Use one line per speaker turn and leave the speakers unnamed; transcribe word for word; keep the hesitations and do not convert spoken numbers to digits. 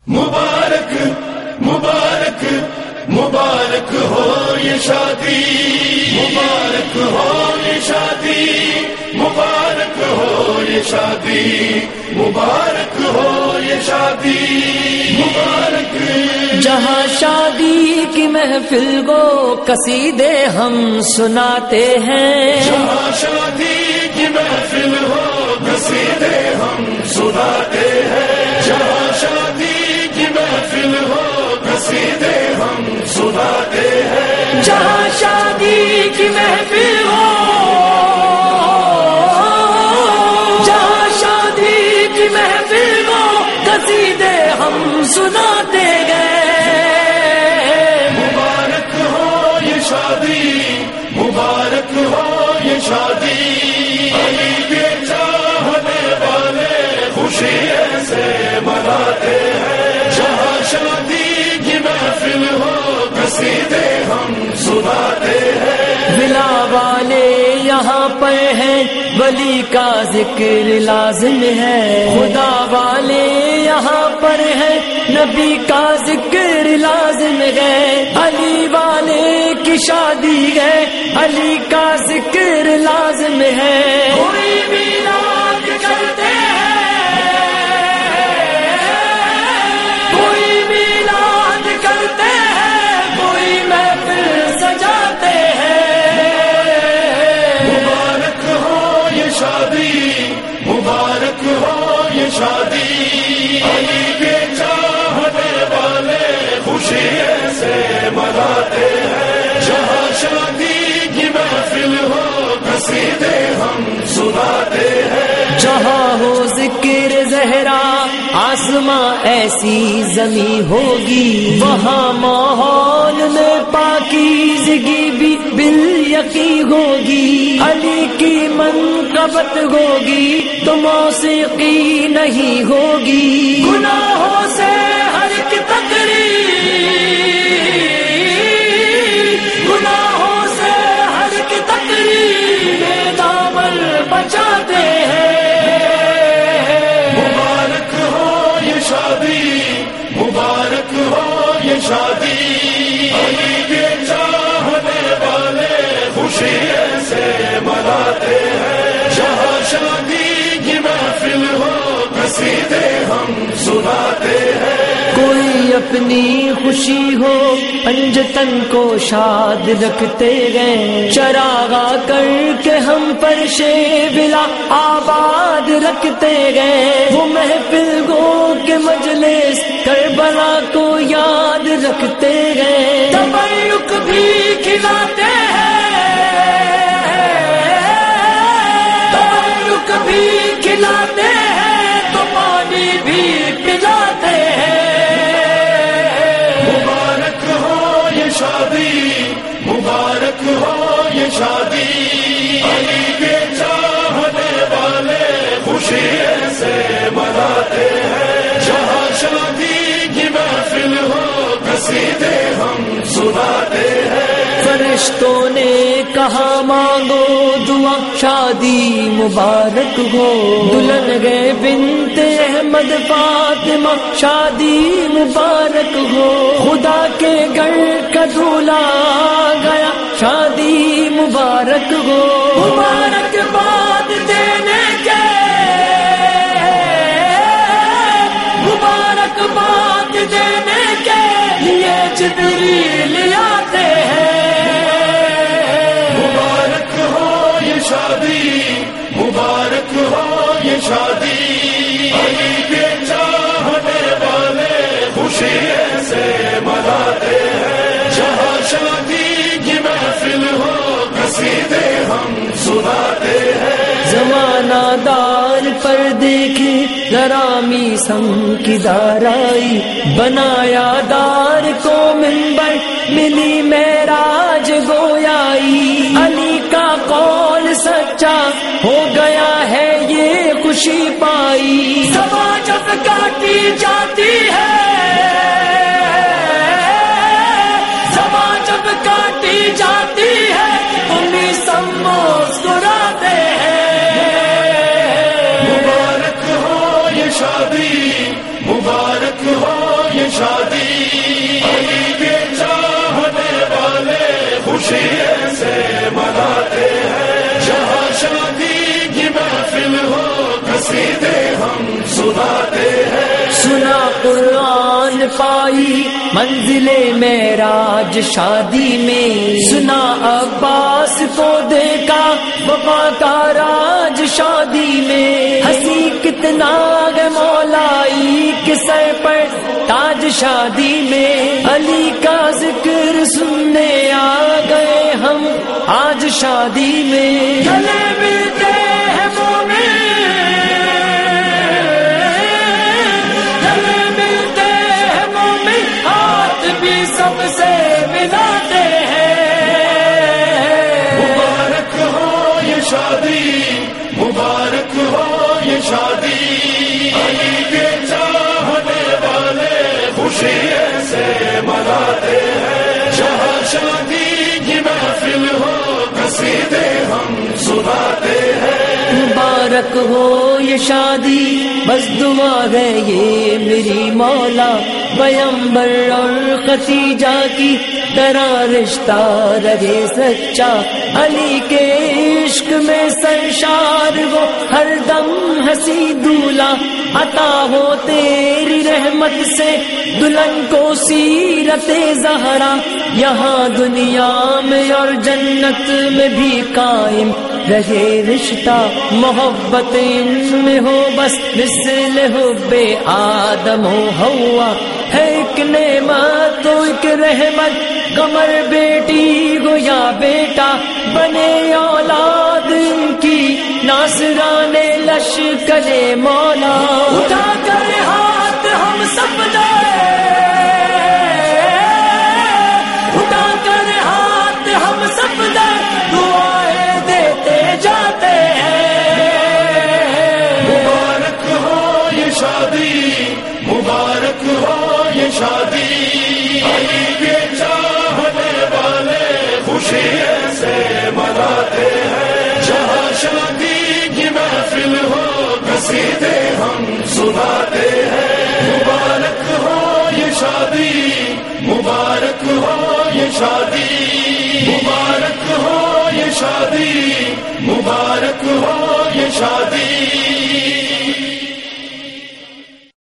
مبارک مبارک مبارک ہو یہ شادی، مبارک ہو یہ شادی، مبارک ہو یہ شادی، مبارک ہو یہ شادی، مبارک۔
جہاں شادی کی محفل کو قصیدے ہم سناتے ہیں،
جہاں شادی کی محفل ہو قصیدے ہم سناتے ہیں، جہاں شادی کی محفل ہو قصیدے ہم سناتے ہیں،
جہاں شادی کی محفل ہو، جہاں شادی کی محفل ہو قصیدے ہم سناتے گئے۔
مبارک ہو یہ شادی، مبارک ہو یہ شادی، علی کے چاہنے والے خوشی ایسے مناتے ہیں، جہاں شادی کی محفل ہو قصیدے ہم سناتے ہیں۔
ولا والے یہاں پر ہیں، ولی کا ذکر لازم ہے، خدا والے یہاں پر ہیں، نبی کا ذکر لازم ہے، علی والے کی شادی ہے، علی کا ذکر لازم ہے۔ کوئی میلاد کرتے ہیں، کوئی میلاد کرتے ہیں، کوئی محفل سجاتے ہیں۔
مبارک ہو یہ شادی، مبارک ہو یہ شادی، علی کے چاہنے والے خوشی ایسے مناتے ہیں، جہاں شادی کی محفل ہو قصیدے ہم سناتے ہیں۔
جہاں ہو ذکر زہرا آسماں ایسی زمیں ہوگی، وہاں ماحول میں پاکیزگی بھی بالیقین ہوگی، علی کی منقبت ہوگی تو موسیقی نہیں ہوگی، گناہوں سے ہر ایک تقریر، گناہوں سے ہر ایک تقریر دامن بچاتے ہیں۔
مبارک ہو یہ شادی، مبارک ہو یہ شادی، علی کے چاہنے والے خوشی ایسے مناتے ہیں، جہاں شادی کی محفل ہو قصیدے ہم سناتے ہیں۔
کوئی اپنی خوشی ہو پنجتن کو شاد رکھتے گئے، چراغا کر کے ہم پر شیبلا آباد رکھتے گئے، وہ محفل گو کے مجلس کربلا کو یاد رکھتے گئے، تبرک بھی کھلاتے ہیں، تبرک بھی کھلاتے ہیں تو پانی بھی پلاتے ہیں۔
مبارک ہو یہ شادی، مبارک ہو یہ شادی، علی کے چاہنے والے خوشی ایسے مناتے ہیں، جہاں شادی کی محفل ہو قصیدے ہم سناتے ہیں۔
فرشتوں نے کہا مانگو دعا شادی مبارک ہو، دلہن گئے بنت احمد فاطمہ شادی مبارک ہو، خدا کے گھر کا دولہا آ گیا شادی مبارک ہو، مبارک باد دینے کے، مبارک باد دینے کے لیے جبریل آتے ہیں۔
مبارک ہو یہ شادی، مبارک ہو یہ شادی، علی کے چاہنے والے خوشی ایسے مناتے ہیں، جہاں شادی کی محفل ہو قصیدے ہم سناتے ہیں۔
زمانہ دار پر دیکھے ذرا میسم کی دارائی، بنایا دار کو منبر ملی معراج گویائی، علی کا قول سچا ہو گیا ہے یہ خوشی پائی، سبا جب کاٹی جاتی ہے، سبا جب کاٹی جاتی ہے تو میسم مسکراتے ہیں۔
مبارک ہو یہ شادی، مبارک ہو شادی علی کے چاہنے والے خوشی سے مناتے ہیں جہاں شادی کی محفل ہو قصیدے ہم سناتے ہیں
سنا قرآن پائی منزل معراج شادی میں سنا عباس کو دیکھا وفا کا راج شادی میں ہنسی کتنا ہے مولائی کے سر پر تاج شادی میں علی کا ذکر سننے آ گئے ہم آج شادی میں گلے ملتے ہیں مومن گلے ملتے ہیں مومن ہاتھ بھی سب سے ملاتے ہیں
مبارک ہو یہ شادی مبارک ہو یہ شادی علی کے چاہنے والے خوشی سے مناتے ہیں جہاں شادی کی محفل ہو قصیدے ہم سناتے ہیں
مبارک ہو یہ شادی بس دعا ہے یہ میری مولا پیغمبر اور خدیجہ کی طرح رشتہ رہے سچا علی کے عشق میں سرشار وہ ہر دم ہنسی دولہا عطا ہو تیری رحمت سے دلہن کو سیرت زہرا یہاں دنیا میں اور جنت میں بھی قائم رہے رشتہ محبت ان میں ہو بس مثل حب آدم و حوا ہے ایک نعمت تو ایک رحمت قمر بیٹی ہو یا بیٹا بنے اولاد ان کی ناصران لشکر مولا اٹھا کر ہاتھ ہم سب دے اٹھا کر ہاتھ ہم سب دے دعائیں دیتے جاتے ہیں
مبارک ہو یہ شادی مبارک ہو یہ شادی علی کے چاہنے والے خوشی سے مناتے ہیں جہاں شادی کی محفل ہو قصیدے ہم سناتے ہیں مبارک ہو یہ شادی مبارک ہو یہ شادی مبارک ہو یہ شادی مبارک ہو یہ شادی